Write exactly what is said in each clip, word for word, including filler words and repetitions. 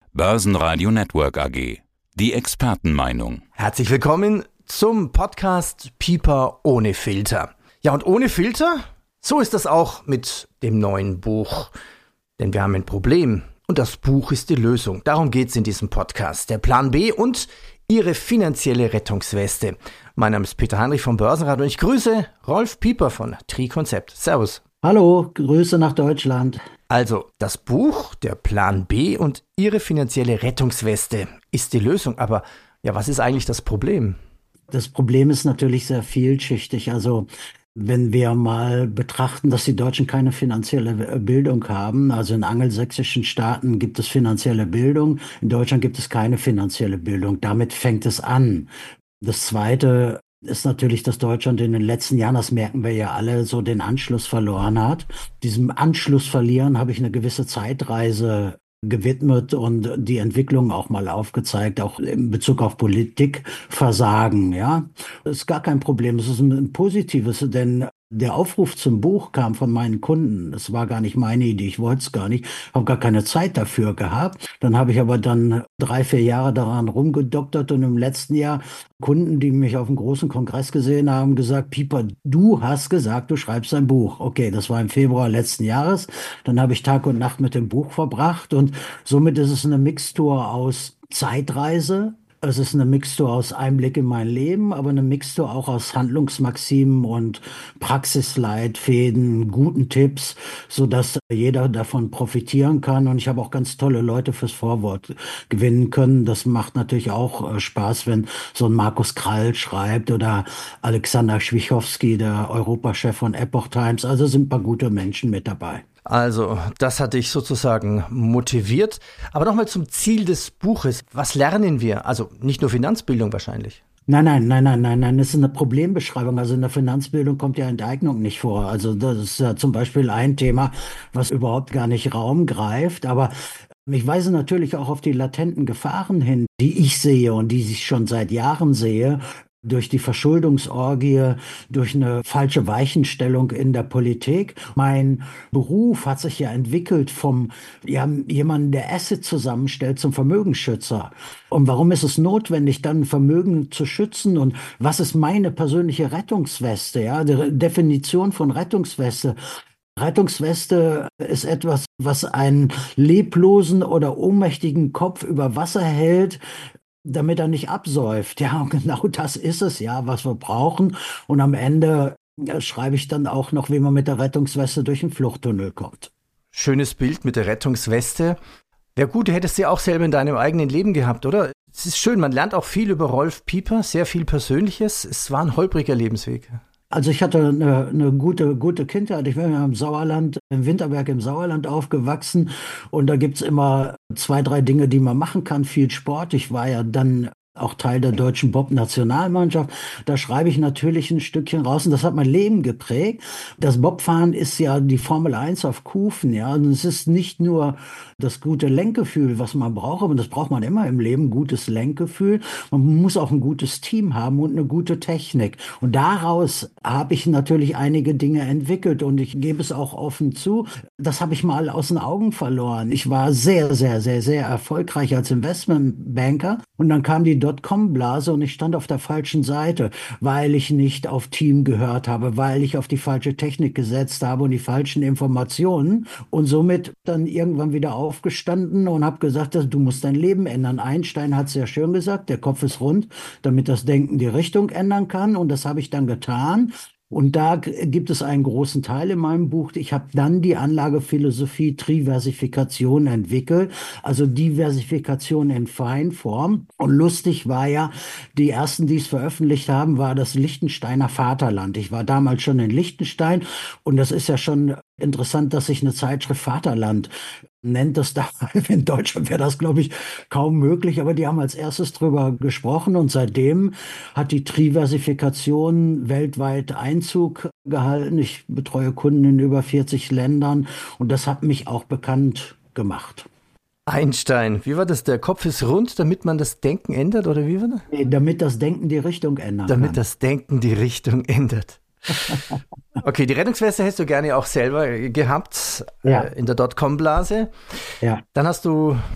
Börsenradio Network A G. Die Expertenmeinung. Herzlich willkommen zum Podcast Piper ohne Filter. Ja, und ohne Filter, so ist das auch mit dem neuen Buch. Denn wir haben ein Problem und das Buch ist die Lösung. Darum geht es in diesem Podcast. Der Plan B und Ihre finanzielle Rettungsweste. Mein Name ist Peter Heinrich vom Börsenradio und ich grüße Rolf Pieper von Triconcept. Servus. Hallo, Grüße nach Deutschland. Also, das Buch, der Plan B und Ihre finanzielle Rettungsweste ist die Lösung. Aber ja, was ist eigentlich das Problem? Das Problem ist natürlich sehr vielschichtig. Also, wenn wir mal betrachten, dass die Deutschen keine finanzielle Bildung haben, also in angelsächsischen Staaten gibt es finanzielle Bildung, in Deutschland gibt es keine finanzielle Bildung. Damit fängt es an. Das Zweite ist natürlich, dass Deutschland in den letzten Jahren, das merken wir ja alle, so den Anschluss verloren hat. Diesem Anschluss verlieren habe ich eine gewisse Zeitreise gewidmet und die Entwicklung auch mal aufgezeigt, auch in Bezug auf Politikversagen, ja. Das ist gar kein Problem, es ist ein positives, denn der Aufruf zum Buch kam von meinen Kunden. Das war gar nicht meine Idee, ich wollte es gar nicht, habe gar keine Zeit dafür gehabt. Dann habe ich aber dann drei, vier Jahre daran rumgedoktert und im letzten Jahr Kunden, die mich auf einem großen Kongress gesehen haben, gesagt, Pieper, du hast gesagt, du schreibst ein Buch. Okay, das war im Februar letzten Jahres. Dann habe ich Tag und Nacht mit dem Buch verbracht und somit ist es eine Mixtur aus Zeitreise. Es ist eine Mixtur aus Einblick in mein Leben, aber eine Mixtur auch aus Handlungsmaximen und Praxisleitfäden, guten Tipps, so dass jeder davon profitieren kann. Und ich habe auch ganz tolle Leute fürs Vorwort gewinnen können. Das macht natürlich auch Spaß, wenn so ein Markus Krall schreibt oder Alexander Schwichowski, der Europachef von Epoch Times. Also sind ein paar gute Menschen mit dabei. Also, das hat dich sozusagen motiviert. Aber nochmal zum Ziel des Buches. Was lernen wir? Also nicht nur Finanzbildung wahrscheinlich. Nein, nein, nein, nein, nein, nein, das ist eine Problembeschreibung. Also in der Finanzbildung kommt ja Enteignung nicht vor. Also das ist ja zum Beispiel ein Thema, was überhaupt gar nicht Raum greift. Aber ich weise natürlich auch auf die latenten Gefahren hin, die ich sehe und die ich schon seit Jahren sehe. Durch die Verschuldungsorgie, durch eine falsche Weichenstellung in der Politik. Mein Beruf hat sich ja entwickelt vom ja, jemanden, der Asset zusammenstellt, zum Vermögensschützer. Und warum ist es notwendig, dann Vermögen zu schützen? Und was ist meine persönliche Rettungsweste? Ja, die Definition von Rettungsweste. Rettungsweste ist etwas, was einen leblosen oder ohnmächtigen Kopf über Wasser hält, damit er nicht absäuft. Ja, und genau das ist es ja, was wir brauchen. Und am Ende ja, schreibe ich dann auch noch, wie man mit der Rettungsweste durch den Fluchttunnel kommt. Schönes Bild mit der Rettungsweste. Wäre gut, du hättest sie auch selber in deinem eigenen Leben gehabt, oder? Es ist schön, man lernt auch viel über Rolf Pieper, sehr viel Persönliches. Es war ein holpriger Lebensweg. Also ich hatte eine, eine gute, gute Kindheit. Ich bin ja im Sauerland, im Winterberg im Sauerland aufgewachsen und da gibt's immer zwei, drei Dinge, die man machen kann. Viel Sport. Ich war ja dann auch Teil der deutschen Bob-Nationalmannschaft. Da schreibe ich natürlich ein Stückchen raus und das hat mein Leben geprägt. Das Bobfahren ist ja die Formel eins auf Kufen, ja. Und es ist nicht nur das gute Lenkgefühl, was man braucht, aber das braucht man immer im Leben, gutes Lenkgefühl. Man muss auch ein gutes Team haben und eine gute Technik. Und daraus habe ich natürlich einige Dinge entwickelt und ich gebe es auch offen zu, das habe ich mal aus den Augen verloren. Ich war sehr, sehr, sehr, sehr erfolgreich als Investmentbanker und dann kam die Dotcom-Blase und ich stand auf der falschen Seite, weil ich nicht auf Team gehört habe, weil ich auf die falsche Technik gesetzt habe und die falschen Informationen und somit dann irgendwann wieder aufgestanden und habe gesagt, du musst dein Leben ändern. Einstein hat es ja schön gesagt, der Kopf ist rund, damit das Denken die Richtung ändern kann und das habe ich dann getan. Und da gibt es einen großen Teil in meinem Buch. Ich habe dann die Anlagephilosophie Triversifikation entwickelt, also Diversifikation in Feinform. Und lustig war ja, die ersten, die es veröffentlicht haben, war das Liechtensteiner Vaterland. Ich war damals schon in Liechtenstein und das ist ja schon interessant, dass sich eine Zeitschrift Vaterland nennt. Das da. In Deutschland wäre das, glaube ich, kaum möglich, aber die haben als erstes drüber gesprochen und seitdem hat die Triversifikation weltweit Einzug gehalten. Ich betreue Kunden in über vierzig Ländern und das hat mich auch bekannt gemacht. Einstein, wie war das? Der Kopf ist rund, damit man das Denken ändert, oder wie war das? Nee, damit das Denken die Richtung ändert. Damit kann. das Denken die Richtung ändert. Okay, die Rettungsweste hättest du gerne auch selber gehabt, ja. äh, in der Dotcom-Blase. Ja. Dann hast du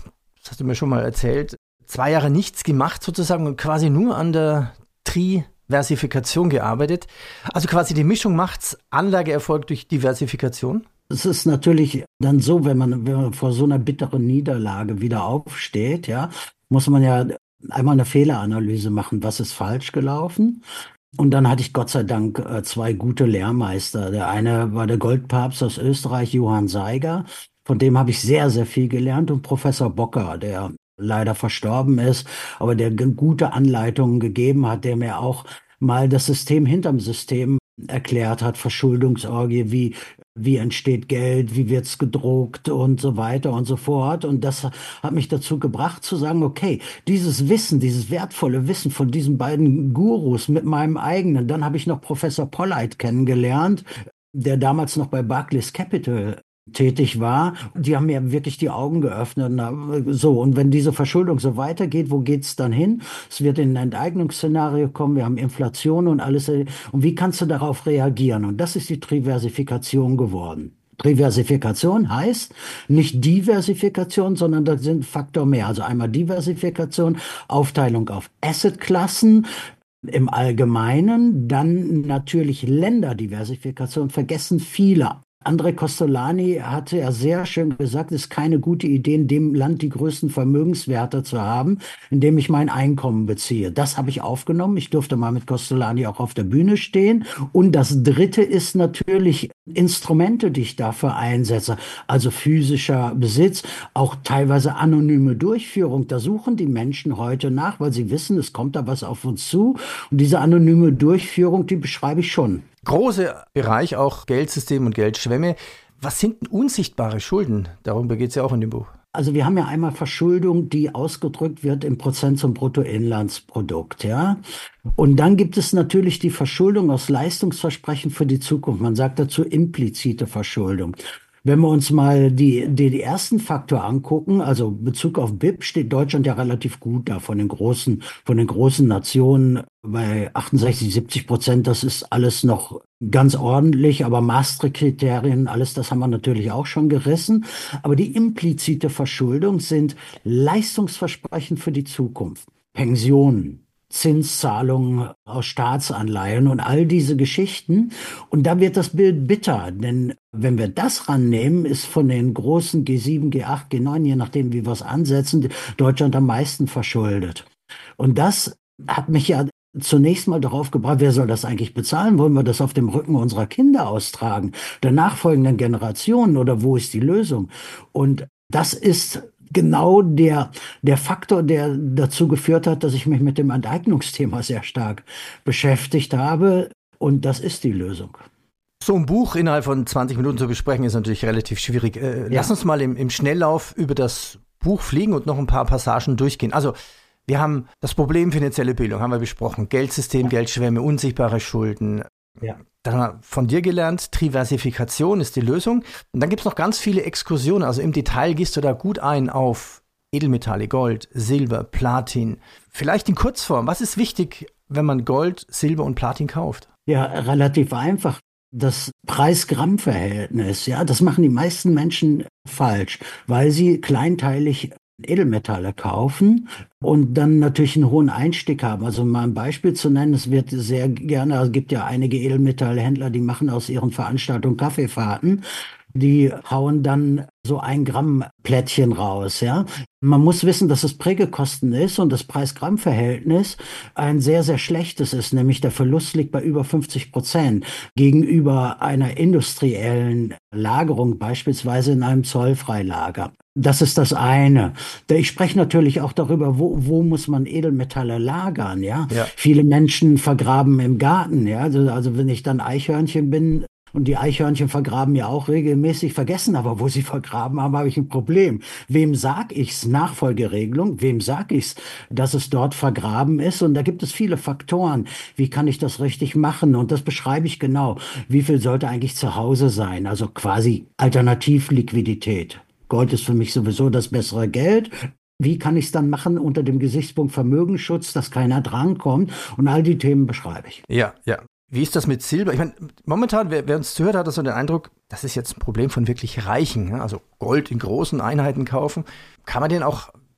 das hast du mir schon mal erzählt, zwei Jahre nichts gemacht sozusagen und quasi nur an der Diversifikation gearbeitet. Also quasi die Mischung macht's, Anlageerfolg durch Diversifikation? Es ist natürlich dann so, wenn man, wenn man vor so einer bitteren Niederlage wieder aufsteht, ja, muss man ja einmal eine Fehleranalyse machen, was ist falsch gelaufen. Und dann hatte ich Gott sei Dank äh, zwei gute Lehrmeister. Der eine war der Goldpapst aus Österreich, Johann Seiger. Von dem habe ich sehr, sehr viel gelernt. Und Professor Bocker, der leider verstorben ist, aber der g- gute Anleitungen gegeben hat, der mir auch mal das System hinterm System erklärt hat, Verschuldungsorgie, wie wie entsteht Geld, wie wird's gedruckt und so weiter und so fort. Und das hat mich dazu gebracht zu sagen, okay, dieses Wissen, dieses wertvolle Wissen von diesen beiden Gurus mit meinem eigenen, dann habe ich noch Professor Polleit kennengelernt, der damals noch bei Barclays Capital tätig war. Die haben mir wirklich die Augen geöffnet. Na, so, und wenn diese Verschuldung so weitergeht, wo geht's dann hin? Es wird in ein Enteignungsszenario kommen, wir haben Inflation und alles. Und wie kannst du darauf reagieren? Und das ist die Diversifikation geworden. Diversifikation heißt nicht Diversifikation, sondern da sind Faktor mehr. Also einmal Diversifikation, Aufteilung auf Assetklassen, im Allgemeinen, dann natürlich Länderdiversifikation, vergessen viele. André Costolani hatte ja sehr schön gesagt, es ist keine gute Idee, in dem Land die größten Vermögenswerte zu haben, in dem ich mein Einkommen beziehe. Das habe ich aufgenommen. Ich durfte mal mit Costolani auch auf der Bühne stehen. Und das Dritte ist natürlich Instrumente, die ich dafür einsetze. Also physischer Besitz, auch teilweise anonyme Durchführung. Da suchen die Menschen heute nach, weil sie wissen, es kommt da was auf uns zu. Und diese anonyme Durchführung, die beschreibe ich schon. Großer Bereich, auch Geldsystem und Geldschwemme. Was sind denn unsichtbare Schulden? Darüber geht es ja auch in dem Buch. Also wir haben ja einmal Verschuldung, die ausgedrückt wird im Prozent zum Bruttoinlandsprodukt, ja. Und dann gibt es natürlich die Verschuldung aus Leistungsversprechen für die Zukunft. Man sagt dazu implizite Verschuldung. Wenn wir uns mal die, die, die ersten Faktor angucken, also Bezug auf B I P, steht Deutschland ja relativ gut da von den großen, von den großen Nationen bei achtundsechzig, siebzig Prozent. Das ist alles noch ganz ordentlich, aber Maastricht-Kriterien, alles das haben wir natürlich auch schon gerissen. Aber die implizite Verschuldung sind Leistungsversprechen für die Zukunft, Pensionen, Zinszahlungen aus Staatsanleihen und all diese Geschichten. Und da wird das Bild bitter, denn wenn wir das rannehmen, ist von den großen G sieben, G acht, G neun, je nachdem wie wir es ansetzen, Deutschland am meisten verschuldet. Und das hat mich ja zunächst mal darauf gebracht, wer soll das eigentlich bezahlen? Wollen wir das auf dem Rücken unserer Kinder austragen, der nachfolgenden Generationen, oder wo ist die Lösung? Und das ist genau der, der Faktor, der dazu geführt hat, dass ich mich mit dem Enteignungsthema sehr stark beschäftigt habe. Und das ist die Lösung. So ein Buch innerhalb von zwanzig Minuten zu besprechen, ist natürlich relativ schwierig. Äh, ja. Lass uns mal im, im Schnelllauf über das Buch fliegen und noch ein paar Passagen durchgehen. Also wir haben das Problem finanzielle Bildung, haben wir besprochen. Geldsystem, ja. Geldschwemme, unsichtbare Schulden. Ja. Dann haben wir von dir gelernt, Diversifikation ist die Lösung. Und dann gibt es noch ganz viele Exkursionen. Also im Detail gehst du da gut ein auf Edelmetalle, Gold, Silber, Platin. Vielleicht in Kurzform, was ist wichtig, wenn man Gold, Silber und Platin kauft? Ja, relativ einfach. Das Preis-Gramm-Verhältnis, ja, das machen die meisten Menschen falsch, weil sie kleinteilig Edelmetalle kaufen und dann natürlich einen hohen Einstieg haben. Also um mal ein Beispiel zu nennen, es wird sehr gerne, es gibt ja einige Edelmetallhändler, die machen aus ihren Veranstaltungen Kaffeefahrten. Die hauen dann so ein Gramm Plättchen raus, ja. Man muss wissen, dass es Prägekosten ist und das Preis-Gramm-Verhältnis ein sehr, sehr schlechtes ist, nämlich der Verlust liegt bei über fünfzig Prozent gegenüber einer industriellen Lagerung, beispielsweise in einem Zollfreilager. Das ist das eine. Ich spreche natürlich auch darüber, wo, wo muss man Edelmetalle lagern, ja? Ja. Viele Menschen vergraben im Garten, ja. Also, also wenn ich dann Eichhörnchen bin, und die Eichhörnchen vergraben ja auch regelmäßig, vergessen aber, wo sie vergraben haben, habe ich ein Problem. Wem sag ich's? Nachfolgeregelung. Wem sag ich's, dass es dort vergraben ist? Und da gibt es viele Faktoren. Wie kann ich das richtig machen? Und das beschreibe ich genau. Wie viel sollte eigentlich zu Hause sein? Also quasi Alternativliquidität. Gold ist für mich sowieso das bessere Geld. Wie kann ich es dann machen unter dem Gesichtspunkt Vermögensschutz, dass keiner drankommt? Und all die Themen beschreibe ich. Ja, ja. Wie ist das mit Silber? Ich meine, momentan, wer, wer uns zuhört, hat so den Eindruck, das ist jetzt ein Problem von wirklich Reichen. Ja? Also Gold in großen Einheiten kaufen. Kann man denn auch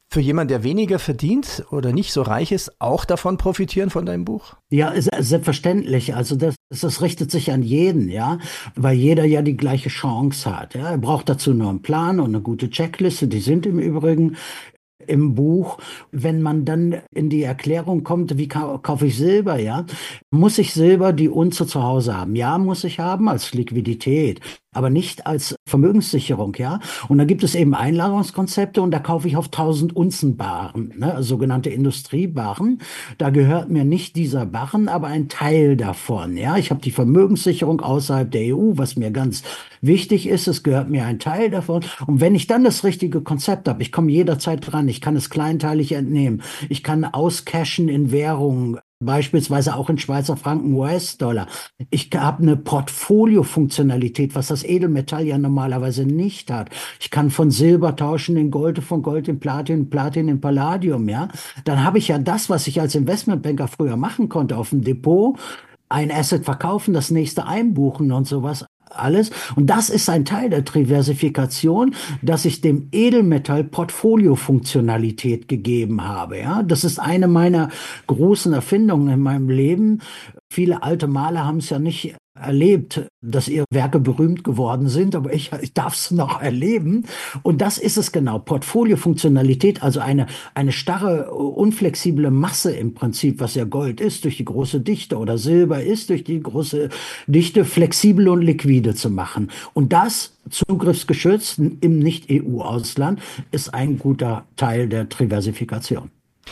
für jemanden, der weniger verdient oder nicht so reich ist, auch davon profitieren von deinem Buch? Ja, ist- selbstverständlich. Also das, das richtet sich an jeden, ja, weil jeder ja die gleiche Chance hat. Ja, er braucht dazu nur einen Plan und eine gute Checkliste. Die sind im Übrigen im Buch. Wenn man dann in die Erklärung kommt, wie kau kaufe ich Silber, ja? Muss ich Silber die Unze zu Hause haben? Ja, muss ich haben als Liquidität, aber nicht als Vermögenssicherung, ja? Und da gibt es eben Einlagerungskonzepte und da kaufe ich auf tausend Unzen Barren, ne? Sogenannte Industriebarren. Da gehört mir nicht dieser Barren, aber ein Teil davon, ja? Ich habe die Vermögenssicherung außerhalb der E U, was mir ganz wichtig ist. Es gehört mir ein Teil davon. Und wenn ich dann das richtige Konzept habe, ich komme jederzeit dran, ich kann es kleinteilig entnehmen, ich kann auscashen in Währungen, beispielsweise auch in Schweizer Franken, U S-Dollar. Ich habe eine Portfolio-Funktionalität, was das Edelmetall ja normalerweise nicht hat. Ich kann von Silber tauschen in Gold, von Gold in Platin, Platin in Palladium, ja. Dann habe ich ja das, was ich als Investmentbanker früher machen konnte, auf dem Depot, ein Asset verkaufen, das nächste einbuchen und sowas. Alles. Und das ist ein Teil der Diversifikation, dass ich dem Edelmetall Portfolio-Funktionalität gegeben habe. Ja, das ist eine meiner großen Erfindungen in meinem Leben. Viele alte Maler haben es ja nicht erlebt, dass ihre Werke berühmt geworden sind, aber ich, ich darf es noch erleben. Und das ist es genau. Portfolio-Funktionalität, also eine, eine starre, unflexible Masse im Prinzip, was ja Gold ist, durch die große Dichte oder Silber ist, durch die große Dichte, flexibel und liquide zu machen. Und das zugriffsgeschützt im Nicht-E U-Ausland ist ein guter Teil der Diversifikation.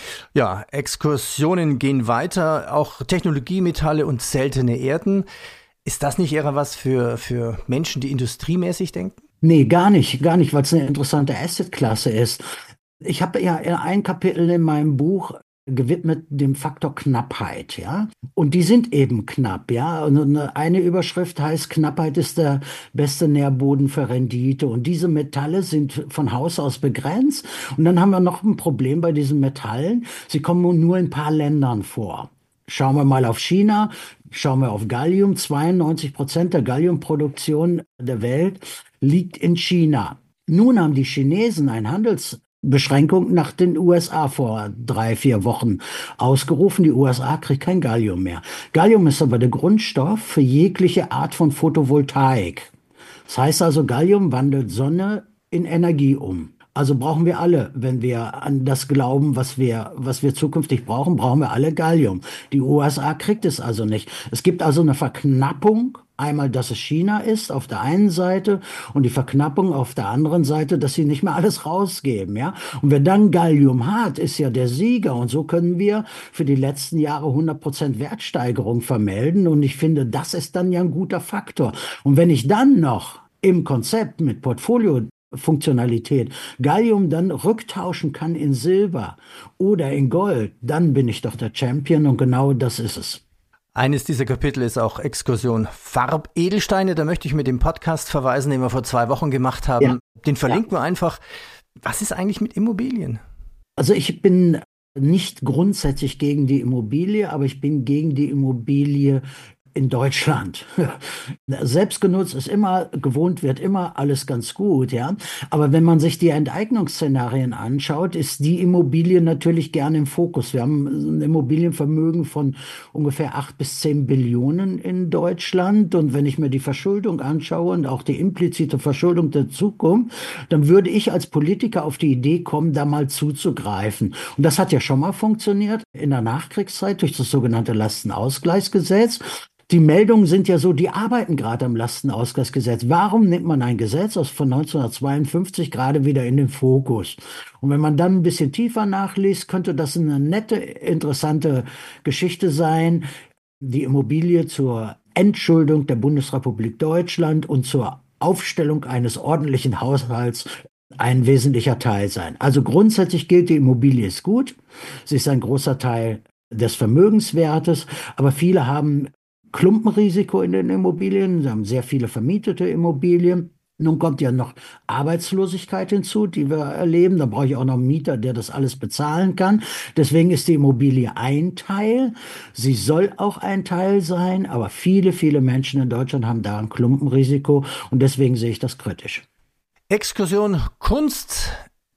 Ja, Exkursionen gehen weiter, auch Technologie, Metalle und seltene Erden. Ist das nicht eher was für, für Menschen, die industriemäßig denken? Nee, gar nicht, gar nicht, weil es eine interessante Assetklasse ist. Ich habe ja ein Kapitel in meinem Buch gewidmet dem Faktor Knappheit, ja. Und die sind eben knapp, ja. Und eine Überschrift heißt, Knappheit ist der beste Nährboden für Rendite. Und diese Metalle sind von Haus aus begrenzt. Und dann haben wir noch ein Problem bei diesen Metallen. Sie kommen nur in ein paar Ländern vor. Schauen wir mal auf China, schauen wir auf Gallium. zweiundneunzig Prozent der Galliumproduktion der Welt liegt in China. Nun haben die Chinesen ein Handelsbeschränkung nach den U S A vor drei, vier Wochen ausgerufen. Die U S A kriegt kein Gallium mehr. Gallium ist aber der Grundstoff für jegliche Art von Photovoltaik. Das heißt also, Gallium wandelt Sonne in Energie um. Also brauchen wir alle, wenn wir an das glauben, was wir, was wir zukünftig brauchen, brauchen wir alle Gallium. Die U S A kriegt es also nicht. Es gibt also eine Verknappung. Einmal, dass es China ist auf der einen Seite und die Verknappung auf der anderen Seite, dass sie nicht mehr alles rausgeben, ja. Und wer dann Gallium hat, ist ja der Sieger. Und so können wir für die letzten Jahre hundert Prozent Wertsteigerung vermelden. Und ich finde, das ist dann ja ein guter Faktor. Und wenn ich dann noch im Konzept mit Portfolio Funktionalität Gallium dann rücktauschen kann in Silber oder in Gold, dann bin ich doch der Champion und genau das ist es. Eines dieser Kapitel ist auch Exkursion Farbedelsteine. Da möchte ich mit dem Podcast verweisen, den wir vor zwei Wochen gemacht haben. Ja. Den verlinken ja. wir einfach. Was ist eigentlich mit Immobilien? Also ich bin nicht grundsätzlich gegen die Immobilie, aber ich bin gegen die Immobilie in Deutschland. Selbstgenutzt ist immer, gewohnt wird immer alles ganz gut, ja. Aber wenn man sich die Enteignungsszenarien anschaut, ist die Immobilie natürlich gerne im Fokus. Wir haben ein Immobilienvermögen von ungefähr acht bis zehn Billionen in Deutschland. Und wenn ich mir die Verschuldung anschaue und auch die implizite Verschuldung der Zukunft, dann würde ich als Politiker auf die Idee kommen, da mal zuzugreifen. Und das hat ja schon mal funktioniert in der Nachkriegszeit durch das sogenannte Lastenausgleichsgesetz. Die Meldungen sind ja so, die arbeiten gerade am Lastenausgleichsgesetz. Warum nimmt man ein Gesetz aus von neunzehnhundertzweiundfünfzig gerade wieder in den Fokus? Und wenn man dann ein bisschen tiefer nachliest, könnte das eine nette, interessante Geschichte sein, die Immobilie zur Entschuldung der Bundesrepublik Deutschland und zur Aufstellung eines ordentlichen Haushalts ein wesentlicher Teil sein. Also grundsätzlich gilt, die Immobilie ist gut. Sie ist ein großer Teil des Vermögenswertes, aber viele haben Klumpenrisiko in den Immobilien. Sie haben sehr viele vermietete Immobilien. Nun kommt ja noch Arbeitslosigkeit hinzu, die wir erleben. Da brauche ich auch noch einen Mieter, der das alles bezahlen kann. Deswegen ist die Immobilie ein Teil. Sie soll auch ein Teil sein, aber viele, viele Menschen in Deutschland haben da ein Klumpenrisiko und deswegen sehe ich das kritisch. Exkursion Kunst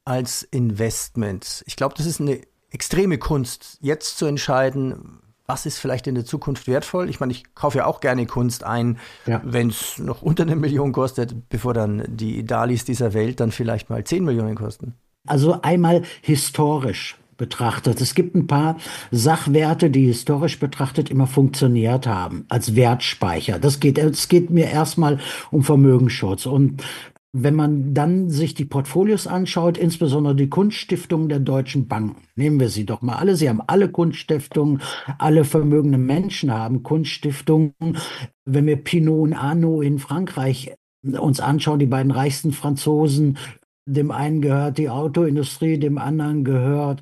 als Investment. Ich glaube, das ist eine extreme Kunst, jetzt zu entscheiden, was ist vielleicht in der Zukunft wertvoll. Ich meine, ich kaufe ja auch gerne Kunst ein, ja. wenn es noch unter eine Million kostet, bevor dann die Dalis dieser Welt dann vielleicht mal zehn Millionen kosten. Also einmal historisch betrachtet. Es gibt ein paar Sachwerte, die historisch betrachtet immer funktioniert haben, als Wertspeicher. Das geht, es geht mir erstmal um Vermögensschutz. Und wenn man dann sich die Portfolios anschaut, insbesondere die Kunststiftungen der deutschen Banken, nehmen wir sie doch mal alle. Sie haben alle Kunststiftungen, alle vermögenden Menschen haben Kunststiftungen. Wenn wir Pinault und Arnault in Frankreich uns anschauen, die beiden reichsten Franzosen, dem einen gehört die Autoindustrie, dem anderen gehört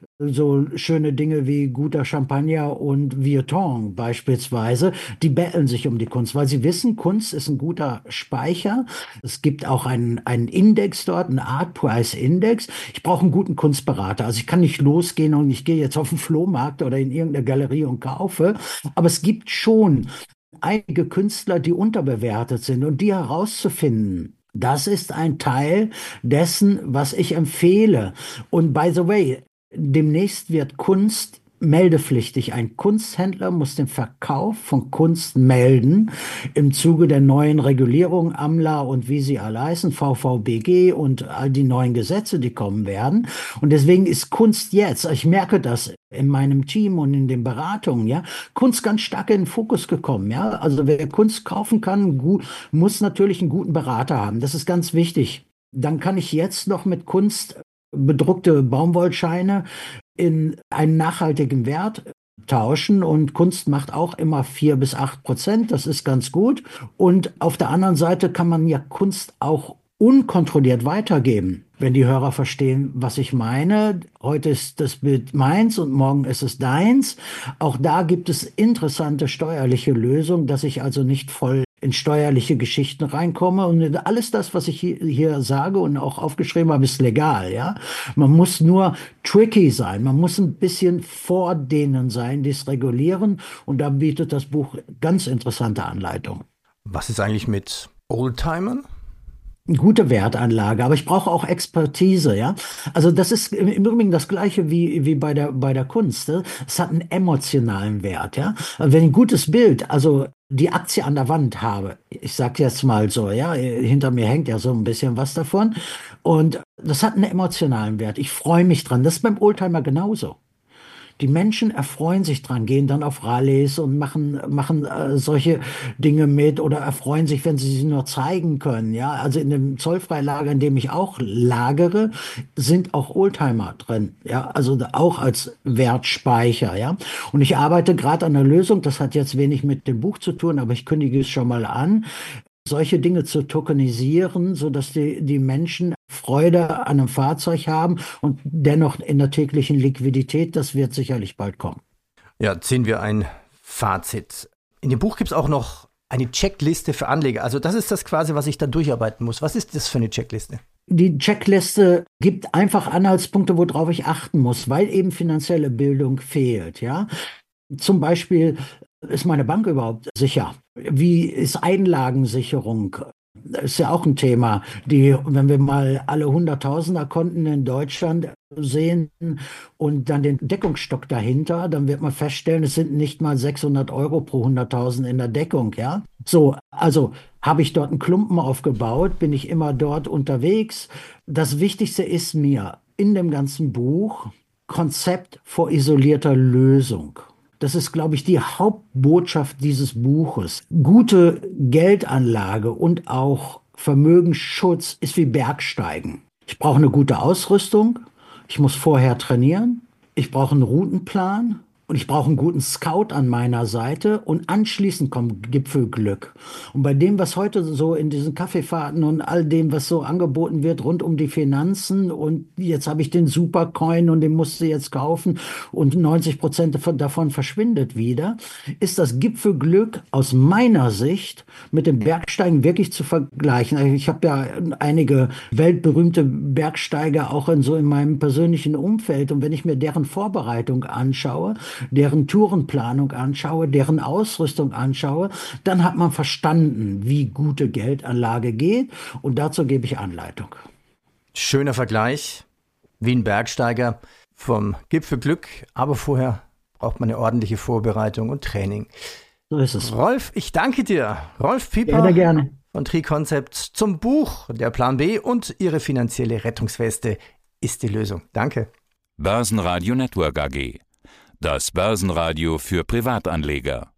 so schöne Dinge wie guter Champagner und Vuitton beispielsweise. Die betteln sich um die Kunst, weil sie wissen, Kunst ist ein guter Speicher. Es gibt auch einen, einen Index dort, einen Art Price Index. Ich brauche einen guten Kunstberater. Also ich kann nicht losgehen und ich gehe jetzt auf den Flohmarkt oder in irgendeine Galerie und kaufe. Aber es gibt schon einige Künstler, die unterbewertet sind, und die herauszufinden, das ist ein Teil dessen, was ich empfehle. Und by the way, demnächst wird Kunst meldepflichtig. Ein Kunsthändler muss den Verkauf von Kunst melden im Zuge der neuen Regulierung, AMLA und wie sie alle heißen, V V B G und all die neuen Gesetze, die kommen werden. Und deswegen ist Kunst jetzt, ich merke das in meinem Team und in den Beratungen, ja, Kunst ganz stark in den Fokus gekommen, ja. Also wer Kunst kaufen kann, gut, muss natürlich einen guten Berater haben. Das ist ganz wichtig. Dann kann ich jetzt noch mit Kunst bedruckte Baumwollscheine in einen nachhaltigen Wert tauschen, und Kunst macht auch immer vier bis acht Prozent. Das ist ganz gut. Und auf der anderen Seite kann man ja Kunst auch unkontrolliert weitergeben, wenn die Hörer verstehen, was ich meine. Heute ist das Bild meins und morgen ist es deins. Auch da gibt es interessante steuerliche Lösungen, dass ich also nicht voll in steuerliche Geschichten reinkomme. Und alles das, was ich hier, hier sage und auch aufgeschrieben habe, ist legal, ja. Man muss nur tricky sein. Man muss ein bisschen vor denen sein, die es regulieren. Und da bietet das Buch ganz interessante Anleitungen. Was ist eigentlich mit Oldtimern? Gute Wertanlage, aber ich brauche auch Expertise, ja. Also das ist im Übrigen das Gleiche wie, wie bei der, bei der Kunst. Ne? Es hat einen emotionalen Wert, ja. Wenn ich ein gutes Bild, also die Aktie an der Wand habe, ich sag jetzt mal so, ja, hinter mir hängt ja so ein bisschen was davon, und das hat einen emotionalen Wert. Ich freue mich dran. Das ist beim Oldtimer genauso. Die Menschen erfreuen sich dran, gehen dann auf Rallyes und machen, machen äh, solche Dinge mit oder erfreuen sich, wenn sie sie nur zeigen können. Ja, also in dem Zollfreilager, in dem ich auch lagere, sind auch Oldtimer drin. Ja, also auch als Wertspeicher. Ja, und ich arbeite gerade an einer Lösung. Das hat jetzt wenig mit dem Buch zu tun, aber ich kündige es schon mal an, solche Dinge zu tokenisieren, sodass die, die Menschen Freude an einem Fahrzeug haben und dennoch in der täglichen Liquidität. Das wird sicherlich bald kommen. Ja, ziehen wir ein Fazit. In dem Buch gibt es auch noch eine Checkliste für Anleger. Also das ist das quasi, was ich dann durcharbeiten muss. Was ist das für eine Checkliste? Die Checkliste gibt einfach Anhaltspunkte, worauf ich achten muss, weil eben finanzielle Bildung fehlt. Ja, zum Beispiel, ist meine Bank überhaupt sicher? Wie ist Einlagensicherung? Das ist ja auch ein Thema, die, wenn wir mal alle Hunderttausender-Konten in Deutschland sehen und dann den Deckungsstock dahinter, dann wird man feststellen, es sind nicht mal sechshundert Euro pro hunderttausend in der Deckung, ja. So, also habe ich dort einen Klumpen aufgebaut, bin ich immer dort unterwegs. Das Wichtigste ist mir in dem ganzen Buch Konzept vor isolierter Lösung. Das ist, glaube ich, die Hauptbotschaft dieses Buches. Gute Geldanlage und auch Vermögensschutz ist wie Bergsteigen. Ich brauche eine gute Ausrüstung, ich muss vorher trainieren, ich brauche einen Routenplan und ich brauche einen guten Scout an meiner Seite, und anschließend kommt Gipfelglück. Und bei dem, was heute so in diesen Kaffeefahrten und all dem, was so angeboten wird rund um die Finanzen, und jetzt habe ich den Supercoin und den musst du jetzt kaufen und neunzig Prozent davon verschwindet wieder, ist das Gipfelglück aus meiner Sicht mit dem Bergsteigen wirklich zu vergleichen. Ich habe ja einige weltberühmte Bergsteiger auch in so in meinem persönlichen Umfeld, und wenn ich mir deren Vorbereitung anschaue, deren Tourenplanung anschaue, deren Ausrüstung anschaue, dann hat man verstanden, wie gute Geldanlage geht, und dazu gebe ich Anleitung. Schöner Vergleich. wie ein Bergsteiger vom Gipfelglück, aber vorher braucht man eine ordentliche Vorbereitung und Training. So ist es. Rolf, ich danke dir. Rolf Pieper Gerne, gerne. von Tri-Concept zum Buch Der Plan B und Ihre finanzielle Rettungsweste ist die Lösung. Danke. Börsenradio Network A G. Das Börsenradio für Privatanleger.